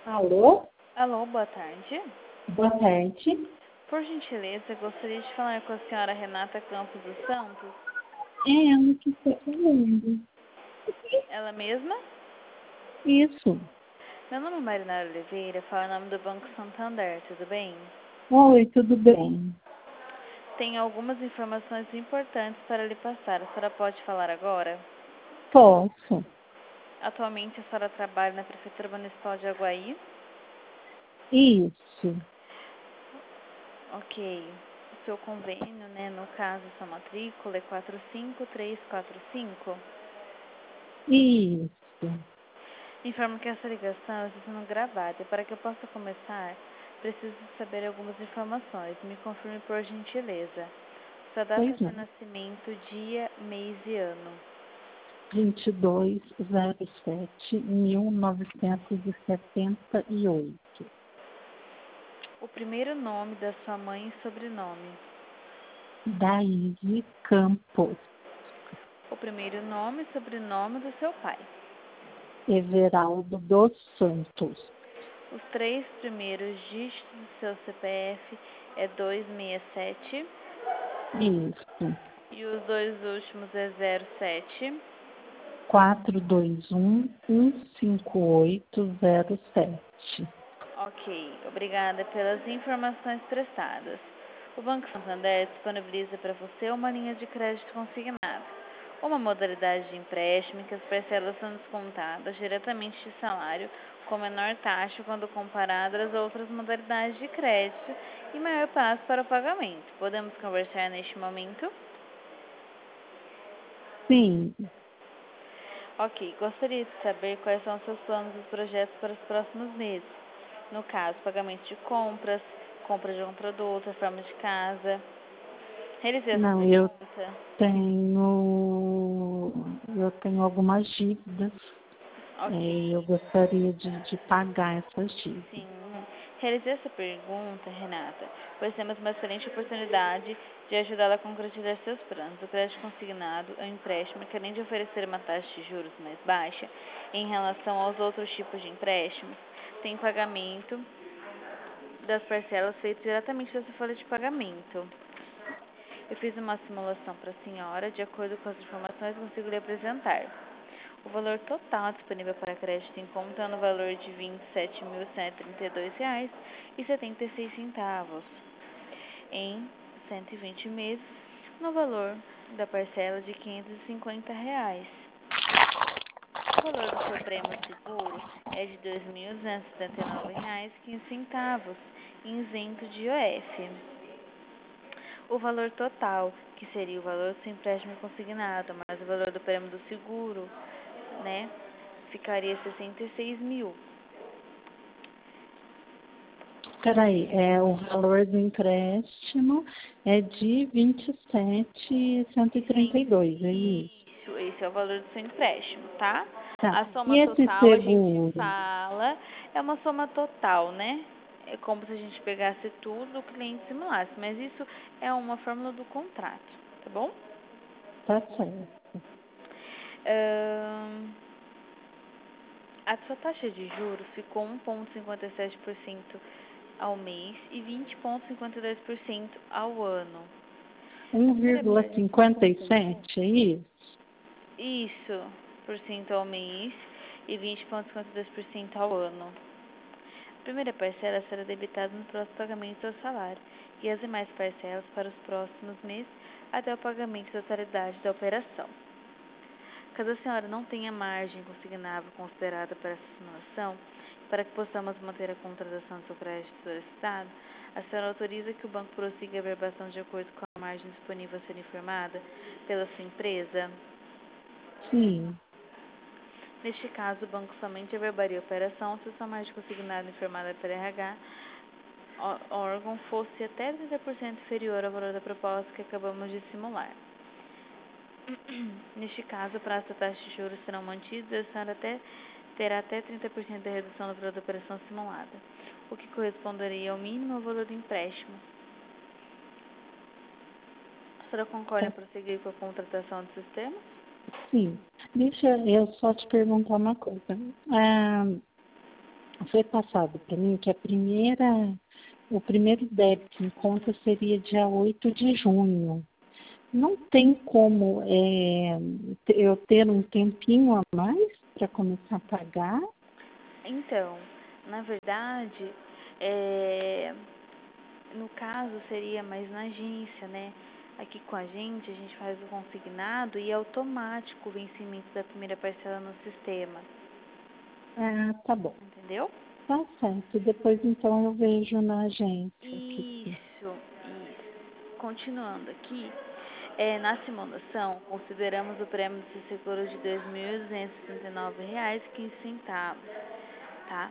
Alô? Alô, boa tarde. Boa tarde. Por gentileza, gostaria de falar com a senhora Renata Campos dos Santos. É ela que está falando. Ela mesma? Isso. Meu nome é Marinara Oliveira, falo em nome do Banco Santander, tudo bem? Oi, tudo bem? Tenho algumas informações importantes para lhe passar. A senhora pode falar agora? Posso. Atualmente a senhora trabalha na Prefeitura Municipal de Aguaí? Isso. Ok. O seu convênio, né, no caso, sua matrícula é 45345. Isso. Informo que essa ligação está sendo gravada e para que eu possa começar, preciso saber algumas informações. Me confirme por gentileza. Sua data Pois de não. nascimento, dia, mês e ano. 22/07/1978. O primeiro nome da sua mãe e sobrenome. Daí Campos. O primeiro nome e sobrenome do seu pai. Everaldo dos Santos. Os três primeiros dígitos do seu CPF é 267 Isso. e os dois últimos é 07. 421-15807. Ok, obrigada pelas informações prestadas. O Banco Santander disponibiliza para você uma linha de crédito consignado, uma modalidade de empréstimo em que as parcelas são descontadas diretamente de salário com menor taxa quando comparada às outras modalidades de crédito e maior prazo para o pagamento. Podemos conversar neste momento? Sim. Ok, gostaria de saber quais são os seus planos e projetos para os próximos meses. No caso, pagamento de compras, compra de um produto, reforma de casa. Realizei essa Não, pergunta. tenho algumas dívidas. Ok, Eu gostaria de pagar essas dívidas. sim. Realizei essa pergunta, Renata, pois temos uma excelente oportunidade de ajudá-la a concretizar seus planos. O crédito consignado é um empréstimo que, além de oferecer uma taxa de juros mais baixa em relação aos outros tipos de empréstimos, tem pagamento das parcelas feitas diretamente da sua folha de pagamento. Eu fiz uma simulação para a senhora, de acordo com as informações que consigo lhe apresentar. O valor total disponível para crédito em conta é no valor de R$ 27.132,76 em 120 meses, no valor da parcela de R$ 550. O valor do seu prêmio seguro é de R$ 2.279,15, isento de IOF. O valor total, que seria o valor do seu empréstimo consignado, mais o valor do prêmio do seguro, né, ficaria 66 mil. Peraí, o valor do empréstimo é de 27.132, é isso? Isso, esse é o valor do seu empréstimo, tá? Tá. A E soma esse total a gente seguro? fala, é uma soma total, né? É como se a gente pegasse tudo o cliente simulasse, mas isso é uma fórmula do contrato, tá bom? Tá certo. A sua taxa de juros ficou 1,57% ao mês e 20,52% ao ano. A primeira per- 1,57, é isso? Isso, por cento ao mês e 20,52% ao ano. A primeira parcela será debitada no próximo pagamento do seu salário e as demais parcelas para os próximos meses até o pagamento da totalidade da operação. Caso a senhora não tenha margem consignável considerada para essa simulação, para que possamos manter a contratação do seu crédito solicitado, a senhora autoriza que o banco prossiga a verbação de acordo com a margem disponível a ser informada pela sua empresa? Sim. Neste caso, o banco somente averbaria a operação se sua margem consignada informada pela RH órgão fosse até 30% inferior ao valor da proposta que acabamos de simular. Neste caso, o prazo da taxa de juros serão mantidos e a senhora terá até 30% da redução no valor da operação simulada, o que corresponderia ao mínimo ao valor do empréstimo. A senhora concorda em Tá. prosseguir com a contratação do sistema? Sim. Deixa eu só te perguntar uma coisa. foi passado para mim que o primeiro débito em conta seria dia 8 de junho. Não tem como eu ter um tempinho a mais para começar a pagar? Então, na verdade, no caso seria mais na agência, né? Aqui com a gente faz o consignado e é automático o vencimento da primeira parcela no sistema, Ah, tá bom. entendeu? Tá certo. Depois, então, eu vejo na agência. Isso. Continuando aqui, na simulação, consideramos o prêmio do seguro de R$ 2.269,15, tá?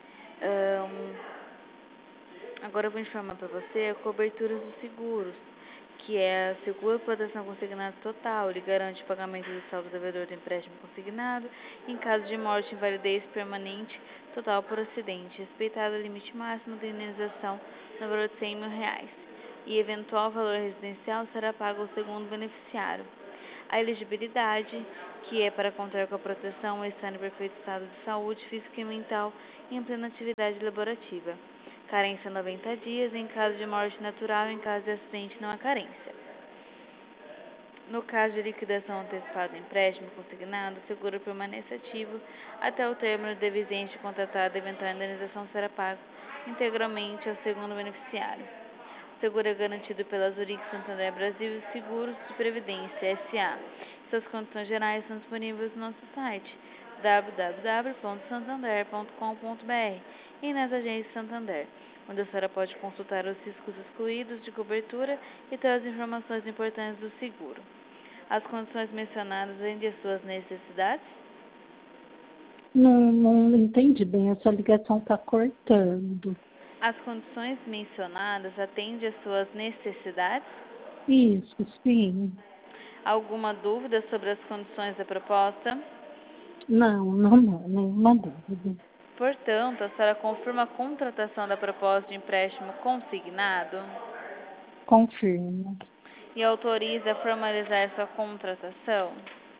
Agora eu vou informar para você a cobertura dos seguros, que é seguro proteção consignado total. Ele garante o pagamento do saldo devedor do empréstimo consignado em caso de morte, invalidez permanente total por acidente, respeitado o limite máximo de indenização no valor de R$ 100.000, e eventual valor residencial será pago ao segundo beneficiário. A elegibilidade, que é para contar com a proteção, estar em perfeito estado de saúde física e mental e em plena atividade laborativa. Carência 90 dias, em caso de morte natural, em caso de acidente não há carência. No caso de liquidação antecipada do empréstimo consignado, o seguro permanece ativo até o término da vigência contratada, e eventual indenização será paga integralmente ao segundo beneficiário. O seguro é garantido pela Zurich Santander Brasil e Seguros de Previdência S.A. Suas condições gerais são disponíveis no nosso site www.santander.com.br e nas agências Santander, onde a senhora pode consultar os riscos excluídos de cobertura e todas as informações importantes do seguro. As condições mencionadas atendem às suas necessidades? Não entendi bem, essa ligação está cortando. As condições mencionadas atendem às suas necessidades? Isso, sim. Alguma dúvida sobre as condições da proposta? Não, nenhuma dúvida. Portanto, a senhora confirma a contratação da proposta de empréstimo consignado Confirmo. e autoriza a formalizar sua contratação?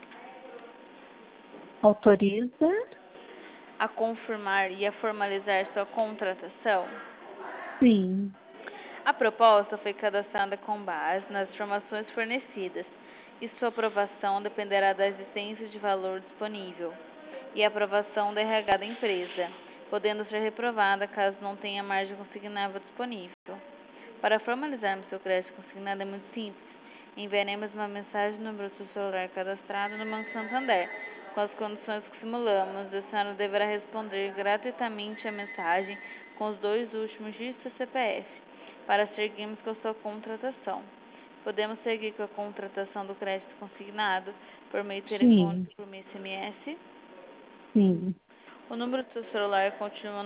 Autoriza? A confirmar e a formalizar sua contratação? Sim. A proposta foi cadastrada com base nas informações fornecidas e sua aprovação dependerá da existência de valor disponível e aprovação da RH da empresa, podendo ser reprovada caso não tenha margem consignável disponível. Para formalizarmos seu crédito consignado é muito simples. Enviaremos uma mensagem no número do seu celular cadastrado no Banco Santander, com as condições que simulamos. A senhora deverá responder gratuitamente a mensagem com os 2 últimos dígitos do CPF, para seguirmos com a sua contratação. Podemos seguir com a contratação do crédito consignado por meio telefônico, Sim, por meio SMS. sim. O número do seu celular continua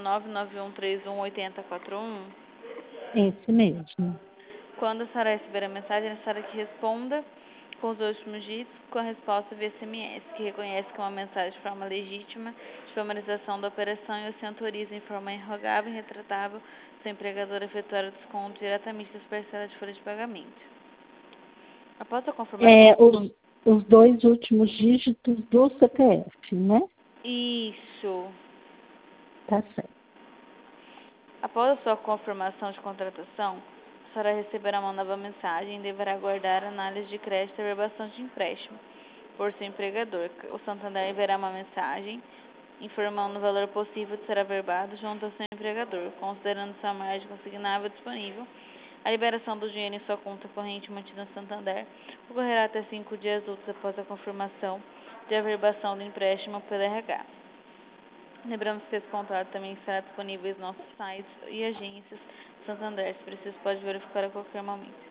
991318041. Esse mesmo. Quando a senhora receber a mensagem, é necessário que responda com os últimos dígitos com a resposta via SMS, que reconhece que é uma mensagem de forma legítima de formalização da operação e assim autoriza em forma irrogável e retratável seu empregador a efetuar o desconto diretamente das parcelas de folha de pagamento. Após a confirmação... Os 2 últimos dígitos do CPF, né? Isso. Tá certo. Após a sua confirmação de contratação, a senhora receberá uma nova mensagem e deverá aguardar a análise de crédito e averbação de empréstimo por seu empregador. O Santander enviará uma mensagem informando o valor possível de ser averbado junto ao seu empregador, considerando sua margem consignável disponível. A liberação do dinheiro em sua conta corrente mantida no Santander ocorrerá até 5 dias úteis após a confirmação de averbação do empréstimo pelo RH. Lembramos que esse contrato também estará disponível em nossos sites e agências Santander. Se preciso, pode verificar a qualquer momento.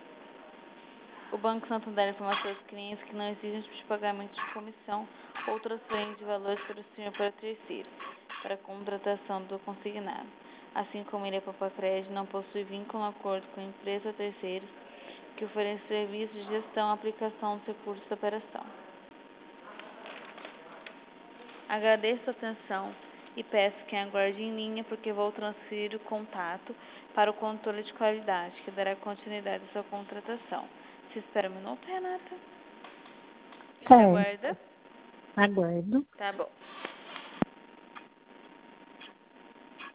O Banco Santander informa seus clientes que não exigem tipo de pagamento de comissão ou transferência de valores para o senhor para terceiros, para a contratação do consignado. Assim como ele é Papacred, não possui vínculo ou acordo com empresa ou terceiros que oferecem serviços de gestão e aplicação dos recursos da operação. Agradeço a atenção e peço que aguarde em linha porque vou transferir o contato para o controle de qualidade, que dará continuidade à sua contratação. Você espera um minuto, Renata? Você Certo. aguarda? Aguardo. Tá bom.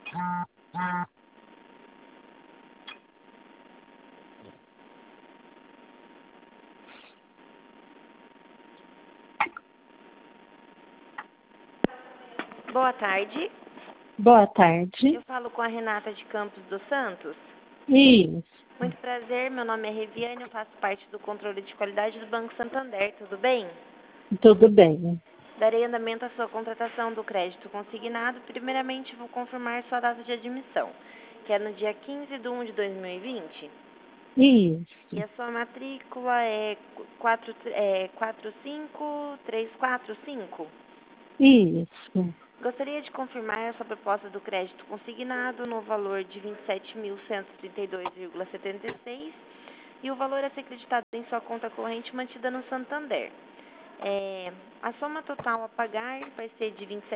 Boa tarde. Boa tarde. Eu falo com a Renata de Campos dos Santos. Isso, Muito prazer, meu nome é Reviane, eu faço parte do controle de qualidade do Banco Santander, tudo bem? tudo bem. Darei andamento à sua contratação do crédito consignado. Primeiramente, vou confirmar sua data de admissão, que é no dia 15 de 1 de 2020. E Isso, a sua matrícula é 45345. isso. Gostaria de confirmar a sua proposta do crédito consignado no valor de R$ 27.132,76 e o valor a ser acreditado em sua conta corrente mantida no Santander. A soma total a pagar vai ser de R$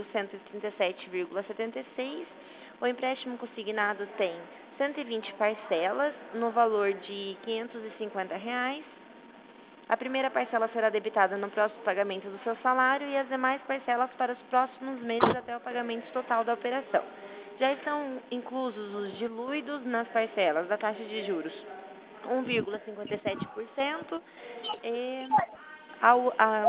27.137,76. O empréstimo consignado tem 120 parcelas no valor de R$ 550. A primeira parcela será debitada no próximo pagamento do seu salário e as demais parcelas para os próximos meses até o pagamento total da operação. Já estão inclusos os diluídos nas parcelas da taxa de juros 1,57% a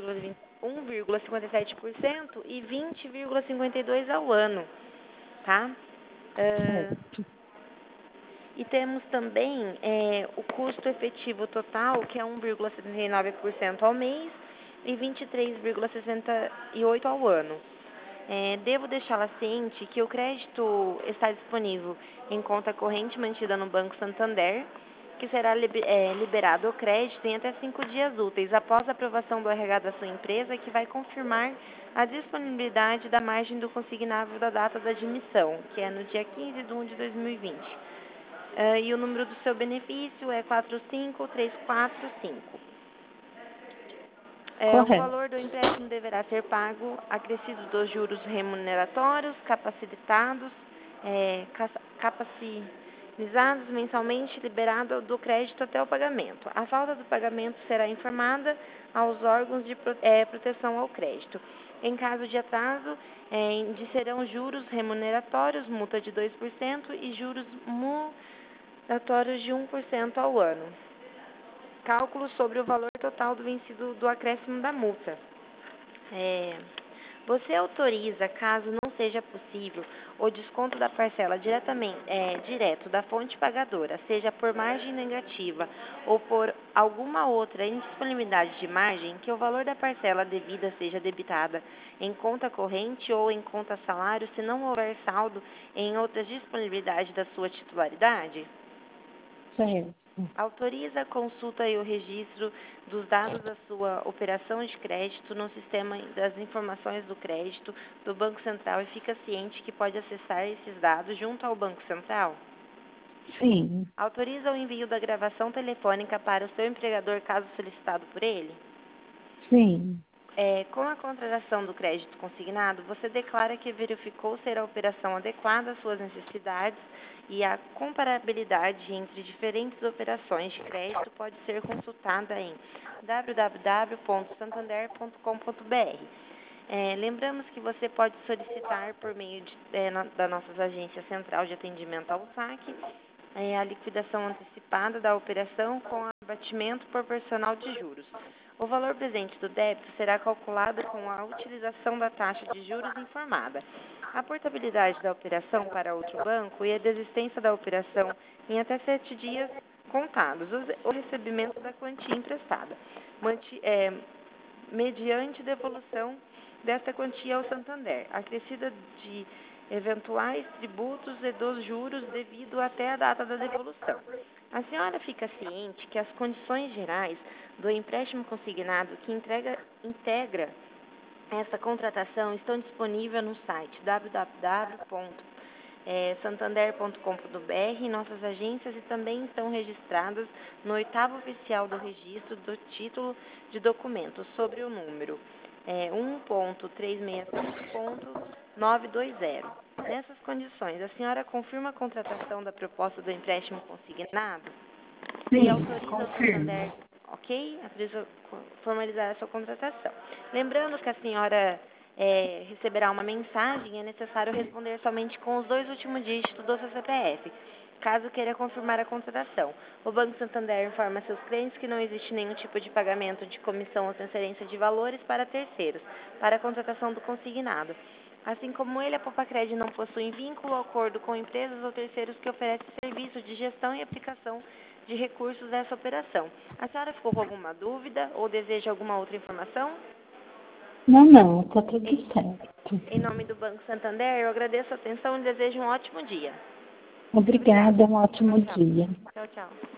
1,57% e 20,52% ao ano, tá? Certo. E temos também o custo efetivo total, que é 1,79% ao mês e 23,68% ao ano. Devo deixá-la ciente que o crédito está disponível em conta corrente mantida no Banco Santander, que será liberado o crédito em até 5 dias úteis após a aprovação do RH da sua empresa, que vai confirmar a disponibilidade da margem do consignável da data da admissão, que é no dia 15 de 1 de 2020. E o número do seu benefício é 45345. O Correto. valor do empréstimo deverá ser pago acrescido dos juros remuneratórios, capitalizados mensalmente, liberado do crédito até o pagamento. A falta do pagamento será informada aos órgãos de proteção ao crédito. Em caso de atraso, indicerão juros remuneratórios, multa de 2% e juros de 1% ao ano. Cálculo sobre o valor total do vencido do acréscimo da multa. Você autoriza, caso não seja possível, o desconto da parcela direto da fonte pagadora, seja por margem negativa ou por alguma outra indisponibilidade de margem, que o valor da parcela devida seja debitada em conta corrente ou em conta salário, se não houver saldo em outras disponibilidades da sua titularidade? Certo. Autoriza a consulta e o registro dos dados da sua operação de crédito no sistema das informações do crédito do Banco Central e fica ciente que pode acessar esses dados junto ao Banco Central? Sim, Autoriza o envio da gravação telefônica para o seu empregador caso solicitado por ele? sim. Com a contratação do crédito consignado, você declara que verificou ser a operação adequada às suas necessidades e a comparabilidade entre diferentes operações de crédito pode ser consultada em www.santander.com.br. Lembramos que você pode solicitar por meio da nossa agência central de atendimento ao saque a liquidação antecipada da operação com abatimento proporcional de juros. O valor presente do débito será calculado com a utilização da taxa de juros informada. A portabilidade da operação para outro banco e a desistência da operação em até 7 dias contados. O recebimento da quantia emprestada, mediante devolução desta quantia ao Santander, acrescida de eventuais tributos e dos juros devido até a data da devolução. A senhora fica ciente que as condições gerais do empréstimo consignado que integra essa contratação estão disponíveis no site www.santander.com.br em nossas agências e também estão registradas no 8º oficial do registro do título de documento sobre o número 1.365.920. Nessas condições, a senhora confirma a contratação da proposta do empréstimo consignado e Sim, autoriza o confirmo. Santander, ok? Autoriza formalizar a sua contratação. Lembrando que a senhora receberá uma mensagem, é necessário responder somente com os 2 últimos dígitos do seu CPF, caso queira confirmar a contratação. O Banco Santander informa seus clientes que não existe nenhum tipo de pagamento de comissão ou transferência de valores para terceiros, para a contratação do consignado. Assim como ele, a Popacred não possui vínculo ou acordo com empresas ou terceiros que oferecem serviço de gestão e aplicação de recursos dessa operação. A senhora ficou com alguma dúvida ou deseja alguma outra informação? Não, está tudo certo. Em nome do Banco Santander, eu agradeço a atenção e desejo um ótimo dia. Obrigada, um ótimo Tchau, dia. tchau.